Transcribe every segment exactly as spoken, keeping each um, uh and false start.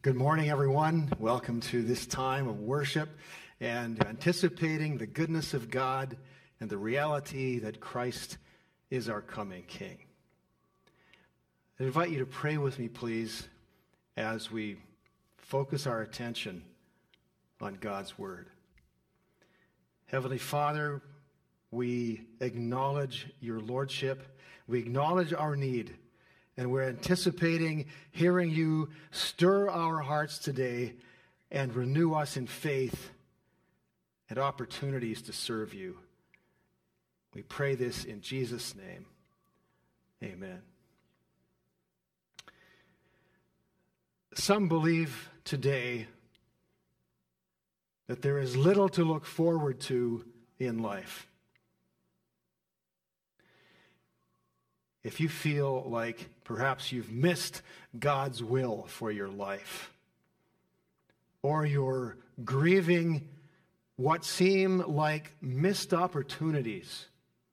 Good morning, everyone. Welcome to this time of worship and anticipating the goodness of God and the reality that Christ is our coming King. I invite you to pray with me, please, as we focus our attention on God's Word. Heavenly Father, we acknowledge your Lordship. We acknowledge our need. And we're anticipating hearing you stir our hearts today and renew us in faith and opportunities to serve you. We pray this in Jesus' name. Amen. Some believe today that there is little to look forward to in life. If you feel like perhaps you've missed God's will for your life, or you're grieving what seem like missed opportunities,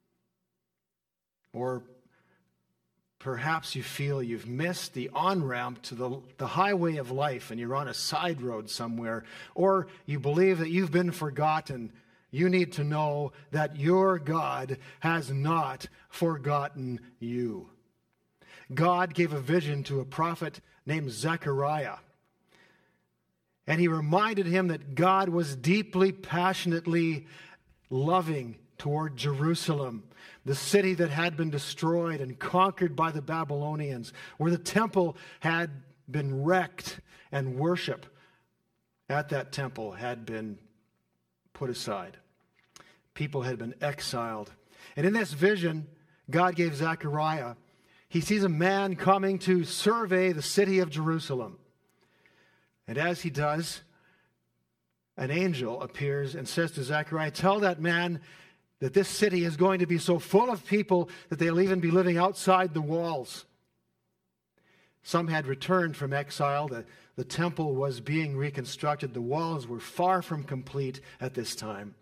or perhaps you feel you've missed the on-ramp to the, the highway of life and you're on a side road somewhere, or you believe that you've been forgotten, you need to know that your God has not forgotten you. God gave a vision to a prophet named Zechariah, and he reminded him that God was deeply, passionately loving toward Jerusalem, the city that had been destroyed and conquered by the Babylonians, where the temple had been wrecked and worship at that temple had been put aside. People had been exiled. And in this vision God gave Zechariah, he sees a man coming to survey the city of Jerusalem. And as he does, an angel appears and says to Zechariah, tell that man that this city is going to be so full of people that they'll even be living outside the walls. Some had returned from exile. The, the temple was being reconstructed. The walls were far from complete at this time.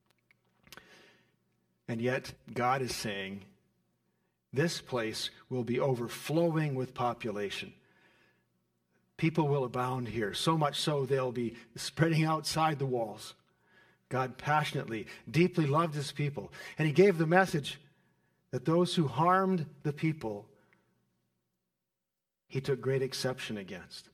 And yet, God is saying, this place will be overflowing with population. People will abound here, so much so they'll be spreading outside the walls. God passionately, deeply loved his people. And he gave the message that those who harmed the people, he took great exception against.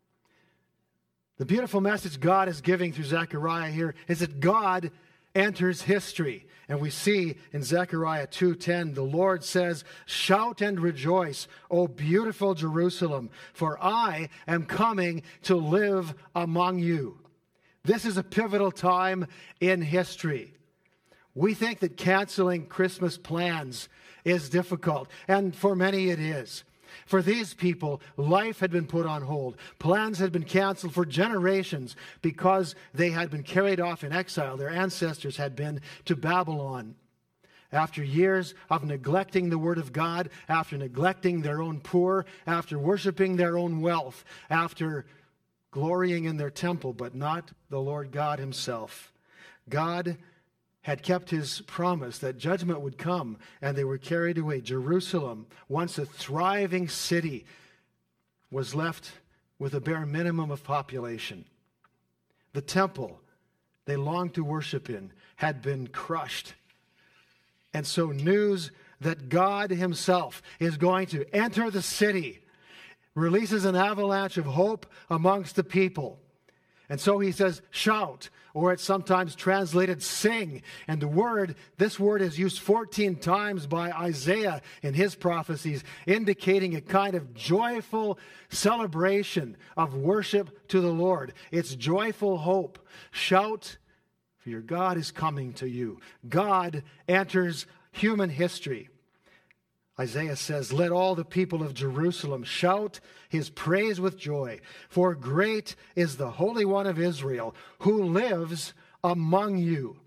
The beautiful message God is giving through Zechariah here is that God enters history. And we see in Zechariah two ten, the Lord says, shout and rejoice, O beautiful Jerusalem, for I am coming to live among you. This is a pivotal time in history. We think that canceling Christmas plans is difficult, and for many it is. For these people, life had been put on hold. Plans had been canceled for generations because they had been carried off in exile. Their ancestors had been to Babylon. After years of neglecting the Word of God, after neglecting their own poor, after worshiping their own wealth, after glorying in their temple, but not the Lord God himself, God had kept his promise that judgment would come, and they were carried away. Jerusalem, once a thriving city, was left with a bare minimum of population. The temple they longed to worship in had been crushed. And so news that God himself is going to enter the city releases an avalanche of hope amongst the people. And so he says, shout, or it's sometimes translated sing. And the word, this word is used fourteen times by Isaiah in his prophecies, indicating a kind of joyful celebration of worship to the Lord. It's joyful hope. Shout, for your God is coming to you. God enters human history. Isaiah says, let all the people of Jerusalem shout his praise with joy, for great is the Holy One of Israel who lives among you.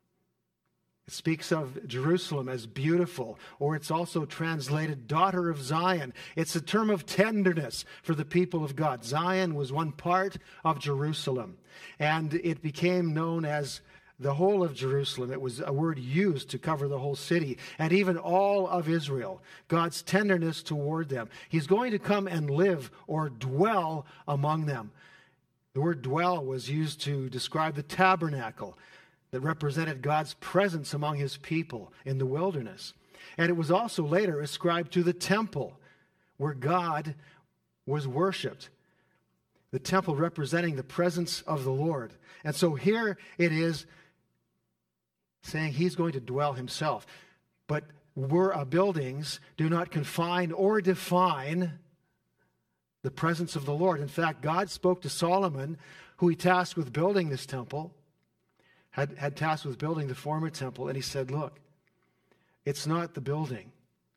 It speaks of Jerusalem as beautiful, or it's also translated daughter of Zion. It's a term of tenderness for the people of God. Zion was one part of Jerusalem, and it became known as the whole of Jerusalem. It was a word used to cover the whole city and even all of Israel. God's tenderness toward them. He's going to come and live or dwell among them. The word dwell was used to describe the tabernacle that represented God's presence among his people in the wilderness. And it was also later ascribed to the temple where God was worshipped. The temple representing the presence of the Lord. And so here it is saying he's going to dwell himself. But were uh, buildings do not confine or define the presence of the Lord. In fact, God spoke to Solomon, who he tasked with building this temple, had, had tasked with building the former temple, and he said, look, it's not the building,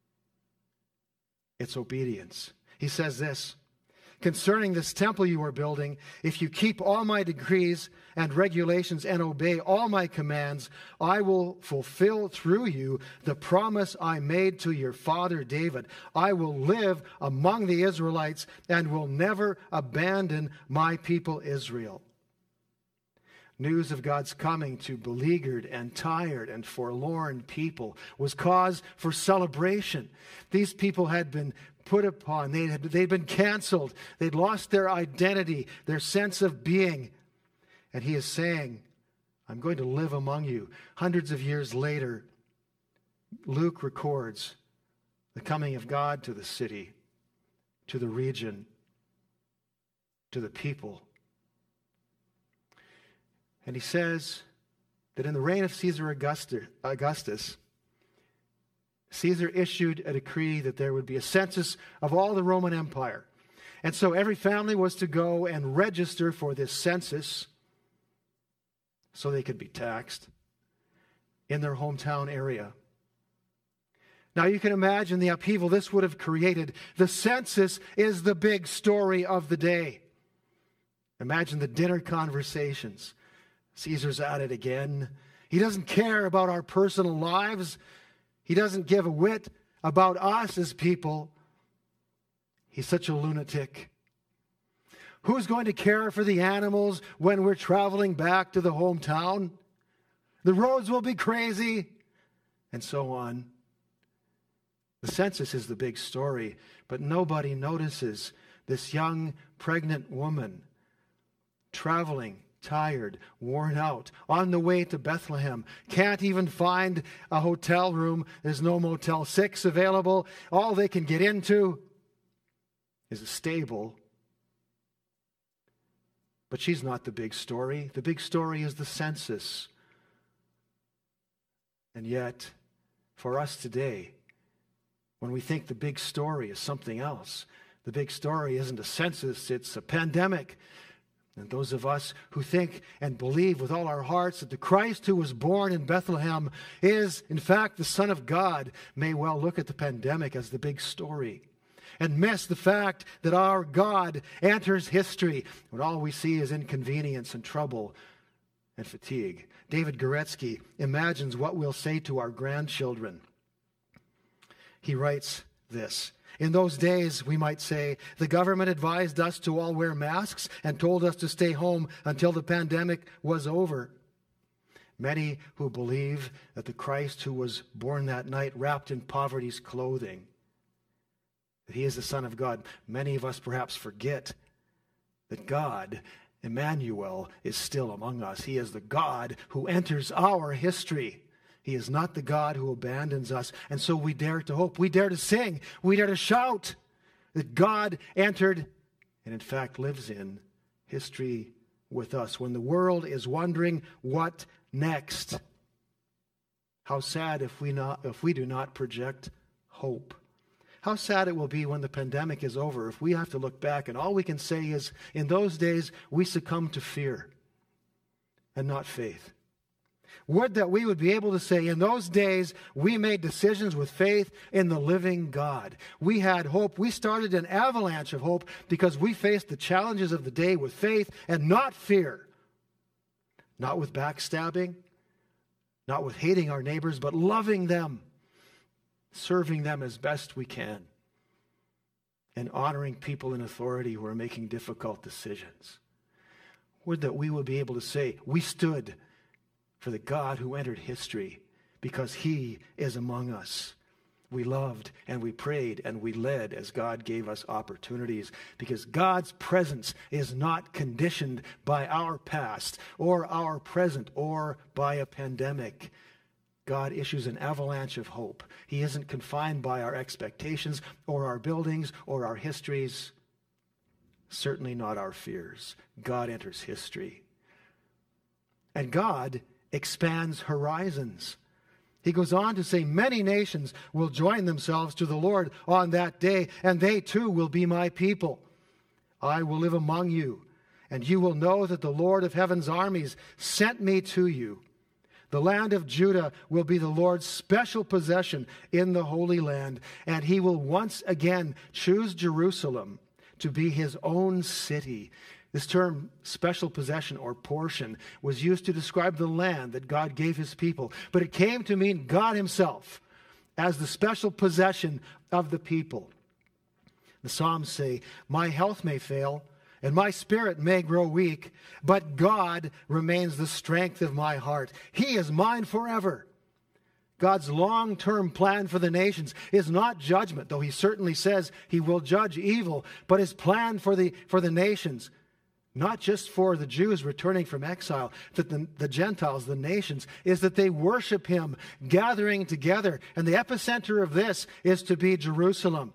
it's obedience. He says this, concerning this temple you are building, if you keep all my decrees and regulations and obey all my commands, I will fulfill through you the promise I made to your father David. I will live among the Israelites and will never abandon my people Israel. News of God's coming to beleaguered and tired and forlorn people was cause for celebration. These people had been put upon. They had, they'd been canceled. They'd lost their identity, their sense of being. And he is saying, I'm going to live among you. Hundreds of years later, Luke records the coming of God to the city, to the region, to the people. And he says that in the reign of Caesar Augustus, Caesar issued a decree that there would be a census of all the Roman Empire. And so every family was to go and register for this census so they could be taxed in their hometown area. Now you can imagine the upheaval this would have created. The census is the big story of the day. Imagine the dinner conversations. Caesar's at it again. He doesn't care about our personal lives. He doesn't give a whit about us as people. He's such a lunatic. Who's going to care for the animals when we're traveling back to the hometown? The roads will be crazy, and so on. The census is the big story, but nobody notices this young pregnant woman traveling, tired, worn out, on the way to Bethlehem. Can't even find a hotel room. There's no Motel six available. All they can get into is a stable. But she's not the big story. The big story is the census. And yet, for us today, when we think the big story is something else, the big story isn't a census, it's a pandemic. And those of us who think and believe with all our hearts that the Christ who was born in Bethlehem is, in fact, the Son of God, may well look at the pandemic as the big story and miss the fact that our God enters history when all we see is inconvenience and trouble and fatigue. David Goretzky imagines what we'll say to our grandchildren. He writes this. In those days, we might say, the government advised us to all wear masks and told us to stay home until the pandemic was over. Many who believe that the Christ who was born that night wrapped in poverty's clothing, that he is the Son of God, many of us perhaps forget that God, Emmanuel, is still among us. He is the God who enters our history. He is not the God who abandons us. And so we dare to hope. We dare to sing. We dare to shout that God entered and in fact lives in history with us. When the world is wondering what next, how sad if we not if we do not project hope. How sad it will be when the pandemic is over if we have to look back and all we can say is, in those days we succumbed to fear and not faith. Would that we would be able to say, in those days, we made decisions with faith in the living God. We had hope. We started an avalanche of hope because we faced the challenges of the day with faith and not fear. Not with backstabbing, not with hating our neighbors, but loving them, serving them as best we can, and honoring people in authority who are making difficult decisions. Would that we would be able to say, we stood for the God who entered history, because he is among us. We loved and we prayed and we led as God gave us opportunities, because God's presence is not conditioned by our past or our present or by a pandemic. God issues an avalanche of hope. He isn't confined by our expectations or our buildings or our histories, certainly not our fears. God enters history. And God expands horizons. He goes on to say, many nations will join themselves to the Lord on that day, and they too will be my people. I will live among you, and you will know that the Lord of heaven's armies sent me to you. The land of Judah will be the Lord's special possession in the Holy Land, and he will once again choose Jerusalem to be his own city. This term, special possession or portion, was used to describe the land that God gave his people, but it came to mean God himself as the special possession of the people. The Psalms say, my health may fail, and my spirit may grow weak, but God remains the strength of my heart. He is mine forever. God's long-term plan for the nations is not judgment, though he certainly says he will judge evil, but his plan for the, for the nations, not just for the Jews returning from exile, that the, the Gentiles, the nations, is that they worship him, gathering together. And the epicenter of this is to be Jerusalem.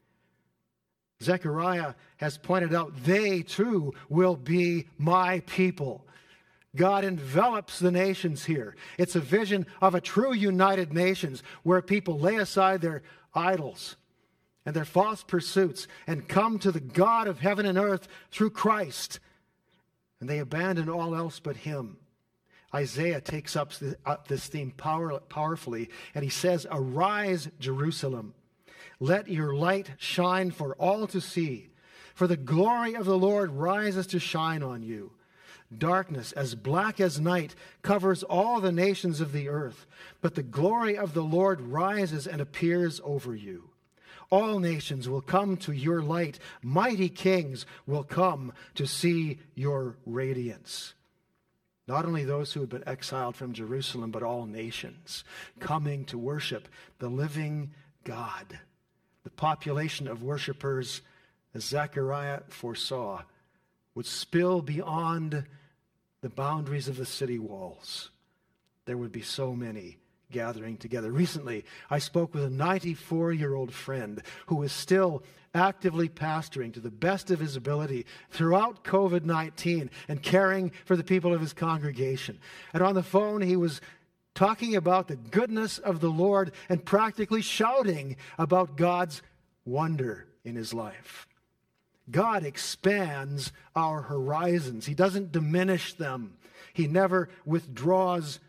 Zechariah has pointed out, they too will be my people. God envelops the nations here. It's a vision of a true united nations where people lay aside their idols and their false pursuits and come to the God of heaven and earth through Christ. And they abandon all else but him. Isaiah takes up this theme power, powerfully, and he says, arise, Jerusalem. Let your light shine for all to see. For the glory of the Lord rises to shine on you. Darkness as black as night covers all the nations of the earth, but the glory of the Lord rises and appears over you. All nations will come to your light. Mighty kings will come to see your radiance. Not only those who have been exiled from Jerusalem, but all nations coming to worship the living God. The population of worshipers, as Zechariah foresaw, would spill beyond the boundaries of the city walls. There would be so many gathering together. Recently, I spoke with a ninety-four-year-old friend who is still actively pastoring to the best of his ability throughout covid nineteen and caring for the people of his congregation. And on the phone, he was talking about the goodness of the Lord and practically shouting about God's wonder in his life. God expands our horizons. He doesn't diminish them. He never withdraws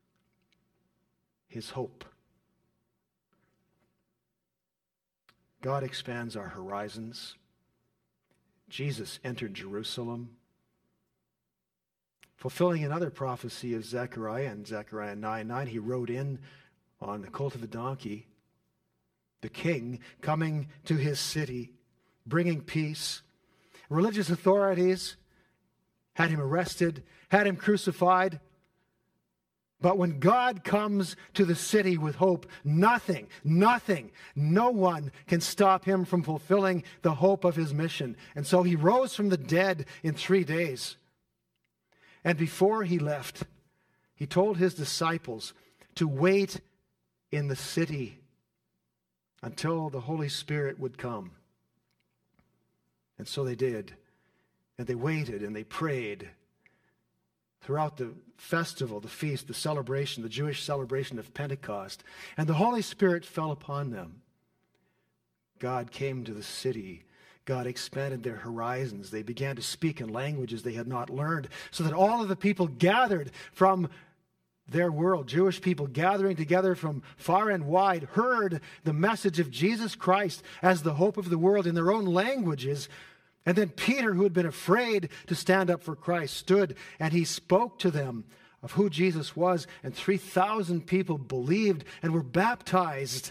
his hope. God expands our horizons. Jesus entered Jerusalem, fulfilling another prophecy of Zechariah in Zechariah nine nine. He rode in on the colt of a donkey, the king coming to his city, bringing peace. Religious authorities had him arrested, had him crucified. But when God comes to the city with hope, nothing, nothing, no one can stop him from fulfilling the hope of his mission. And so he rose from the dead in three days. And before he left, he told his disciples to wait in the city until the Holy Spirit would come. And so they did. And they waited and they prayed. Throughout the festival, the feast, the celebration, the Jewish celebration of Pentecost. And the Holy Spirit fell upon them. God came to the city. God expanded their horizons. They began to speak in languages they had not learned, so that all of the people gathered from their world, Jewish people gathering together from far and wide, heard the message of Jesus Christ as the hope of the world in their own languages. And then Peter, who had been afraid to stand up for Christ, stood and he spoke to them of who Jesus was. And three thousand people believed and were baptized.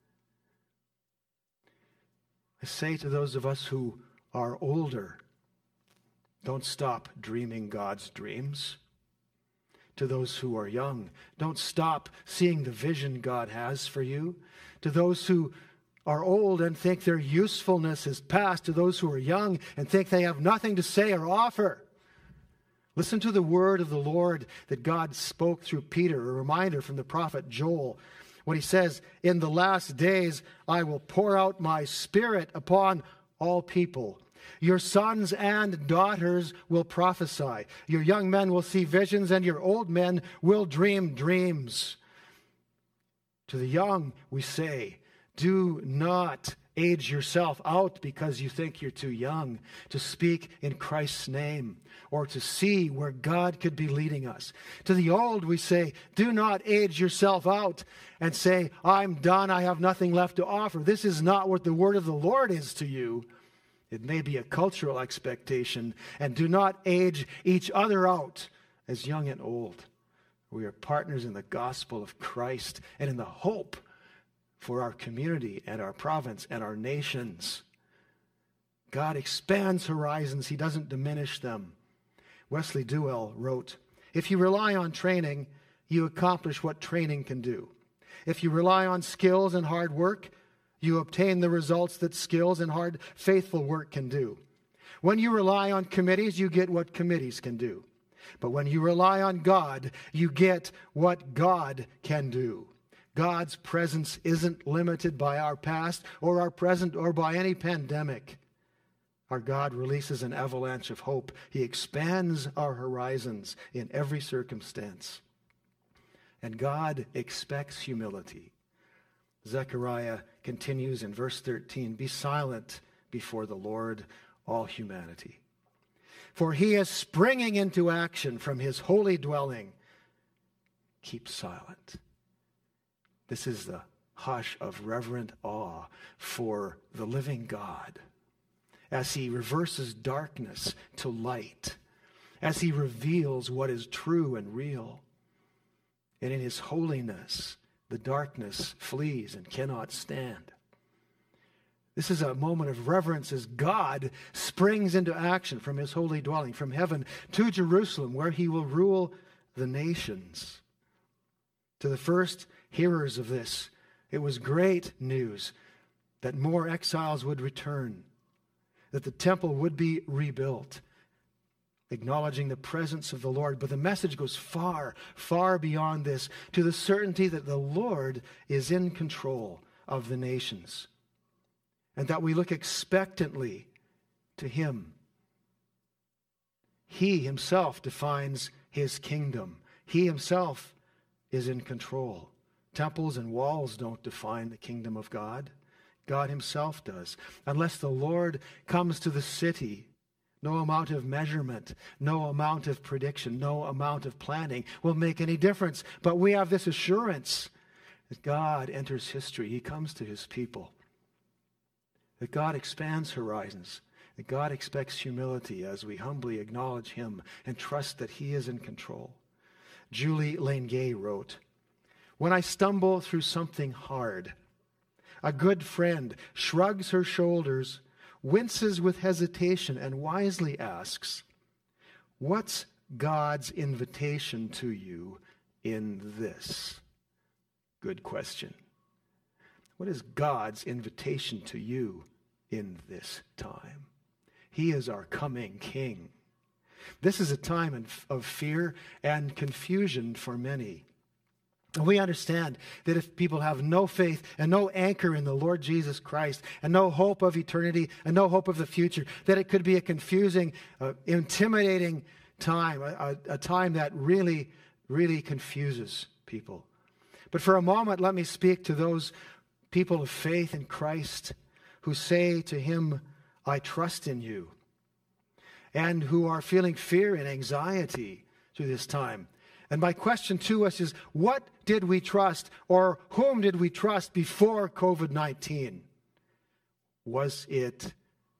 I say to those of us who are older, don't stop dreaming God's dreams. to those who are young. Don't stop seeing the vision God has for you. To those who are old and think their usefulness is past, to those who are young and think they have nothing to say or offer, listen to the word of the Lord that God spoke through Peter, a reminder from the prophet Joel, when he says, "In the last days I will pour out my Spirit upon all people. Your sons and daughters will prophesy. Your young men will see visions, and your old men will dream dreams." To the young we say, do not age yourself out because you think you're too young to speak in Christ's name or to see where God could be leading us. To the old we say, do not age yourself out and say, I'm done, I have nothing left to offer. This is not what the word of the Lord is to you. It may be a cultural expectation. And do not age each other out as young and old. We are partners in the gospel of Christ and in the hope for our community and our province and our nations. God expands horizons. He doesn't diminish them. Wesley Duell wrote, if you rely on training, you accomplish what training can do. If you rely on skills and hard work, you obtain the results that skills and hard, faithful work can do. When you rely on committees, you get what committees can do. But when you rely on God, you get what God can do. God's presence isn't limited by our past or our present or by any pandemic. Our God releases an avalanche of hope. He expands our horizons in every circumstance. And God expects humility. Zechariah continues in verse thirteen, be silent before the Lord, all humanity. For he is springing into action from his holy dwelling. Keep silent. This is the hush of reverent awe for the living God as he reverses darkness to light, as he reveals what is true and real. And in his holiness, the darkness flees and cannot stand. This is a moment of reverence as God springs into action from his holy dwelling, from heaven to Jerusalem, where he will rule the nations. To the first hearers of this, it was great news that more exiles would return, that the temple would be rebuilt, acknowledging the presence of the Lord. But the message goes far, far beyond this, to the certainty that the Lord is in control of the nations, and that we look expectantly to him. He himself defines his kingdom. He himself is in control. Temples and walls don't define the kingdom of God. God himself does. Unless the Lord comes to the city, no amount of measurement, no amount of prediction, no amount of planning will make any difference. But we have this assurance that God enters history. He comes to his people. That God expands horizons. That God expects humility as we humbly acknowledge him and trust that he is in control. Julie Lane Gay wrote, when I stumble through something hard, a good friend shrugs her shoulders, winces with hesitation, and wisely asks, what's God's invitation to you in this? Good question. What is God's invitation to you in this time? He is our coming King. This is a time of fear and confusion for many. And we understand that if people have no faith and no anchor in the Lord Jesus Christ and no hope of eternity and no hope of the future, that it could be a confusing, uh, intimidating time, a, a, a time that really, really confuses people. But for a moment, let me speak to those people of faith in Christ who say to him, I trust in you, and who are feeling fear and anxiety through this time. And my question to us is, what did we trust, or whom did we trust before covid nineteen? Was it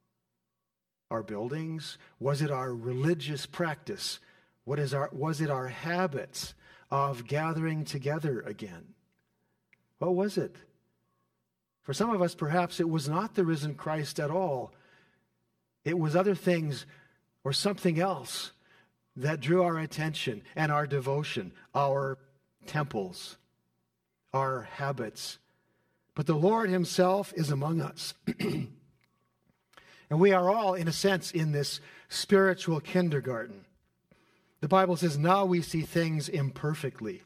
our buildings? Was it our religious practice? What is our, was it our habits of gathering together again? What was it? For some of us, perhaps it was not the risen Christ at all. It was other things or something else. that drew our attention and our devotion, our temples, our habits. But the Lord himself is among us. And we are all, in a sense, in this spiritual kindergarten. The Bible says, now we see things imperfectly,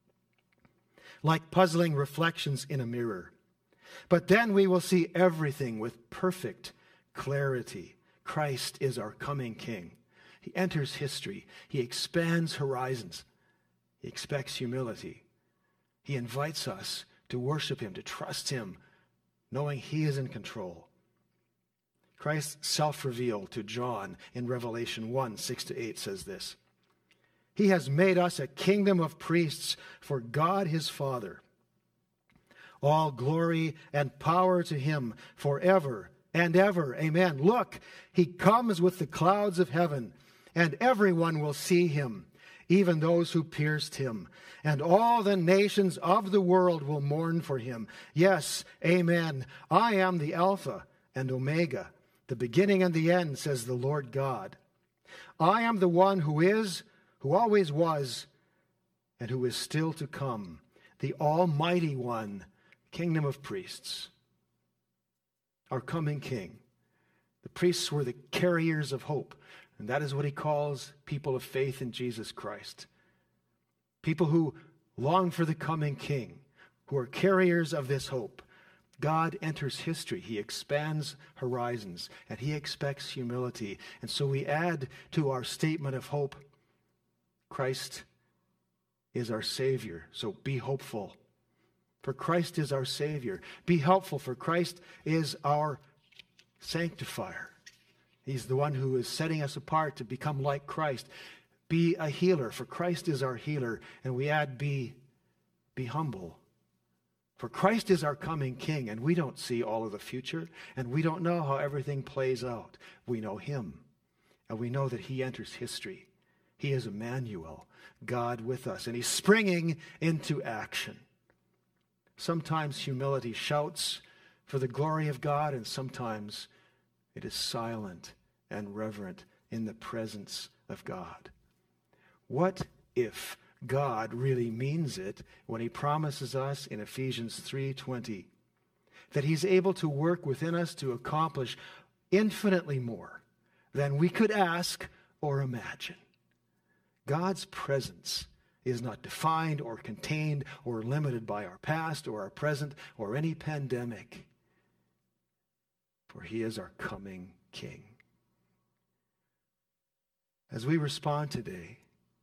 like puzzling reflections in a mirror. But then we will see everything with perfect clarity. Christ is our coming King. He enters history. He expands horizons. He expects humility. He invites us to worship him, to trust him, knowing he is in control. Christ self-revealed to John in Revelation one, six to eight says this. He has made us a kingdom of priests for God his Father. All glory and power to him forever and ever. Amen. Look, he comes with the clouds of heaven, and everyone will see him, even those who pierced him. And all the nations of the world will mourn for him. Yes, amen. I am the Alpha and Omega, the beginning and the end, says the Lord God. I am the one who is, who always was, and who is still to come, the Almighty One, Kingdom of priests, our coming King. The priests were the carriers of hope, and that is what he calls people of faith in Jesus Christ. People who long for the coming King, who are carriers of this hope. God enters history. He expands horizons, and he expects humility. And so we add to our statement of hope, Christ is our Savior. So be hopeful, for Christ is our Savior. Be helpful, for Christ is our sanctifier. He's the one who is setting us apart to become like Christ. Be a healer, for Christ is our healer. And we add, be, be humble. For Christ is our coming King, and we don't see all of the future, and we don't know how everything plays out. We know him, and we know that he enters history. He is Emmanuel, God with us, and he's springing into action. Sometimes humility shouts for the glory of God, and sometimes it is silent and reverent in the presence of God. What if God really means it when he promises us in Ephesians three twenty that he's able to work within us to accomplish infinitely more than we could ask or imagine? God's presence is not defined or contained or limited by our past or our present or any pandemic, for he is our coming King. As we respond today,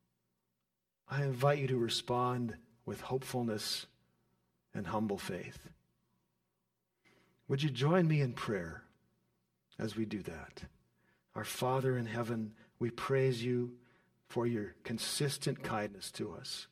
I invite you to respond with hopefulness and humble faith. Would you join me in prayer as we do that? Our Father in heaven, we praise you for your consistent kindness to us.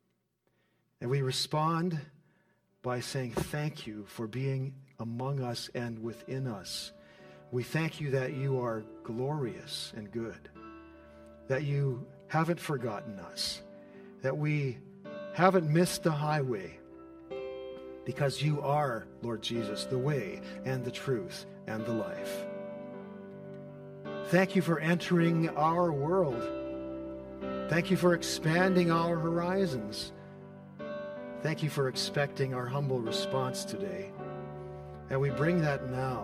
And we respond by saying thank you for being among us and within us. We thank you that you are glorious and good, that you haven't forgotten us, that we haven't missed the highway, because you are, Lord Jesus, the way and the truth and the life. Thank you for entering our world. Thank you for expanding our horizons. Thank you for expecting our humble response today. And we bring that now,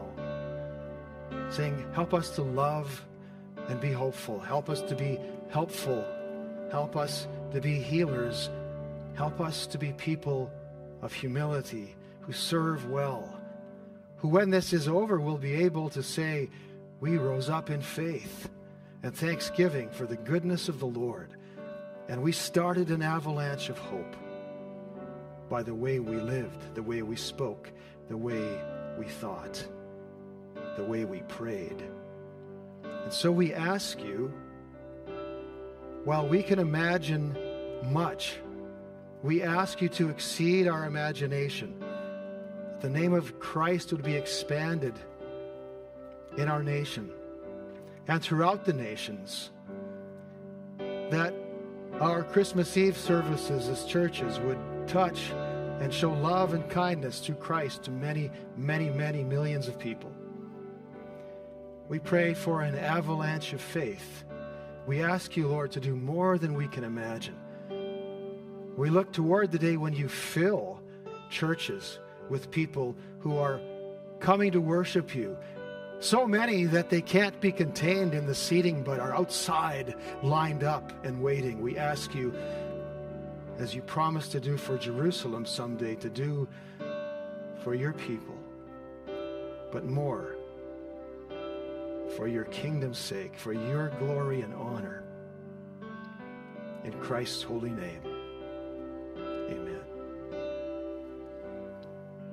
saying, help us to love and be hopeful. Help us to be helpful. Help us to be healers. Help us to be people of humility who serve well, who when this is over will be able to say, we rose up in faith and thanksgiving for the goodness of the Lord, and we started an avalanche of hope by the way we lived, the way we spoke, the way we thought, the way we prayed. And so we ask you, while we can imagine much, we ask you to exceed our imagination. That the name of Christ would be expanded in our nation and throughout the nations. That our Christmas Eve services as churches would touch and show love and kindness through Christ to many, many, many millions of people. We pray for an avalanche of faith We ask you, Lord, to do more than we can imagine. We look toward the day when you fill churches with people who are coming to worship you. So many that they can't be contained in the seating but are outside, lined up and waiting. We ask you, as you promised to do for Jerusalem someday, to do for your people, but more for your kingdom's sake, for your glory and honor. In Christ's holy name.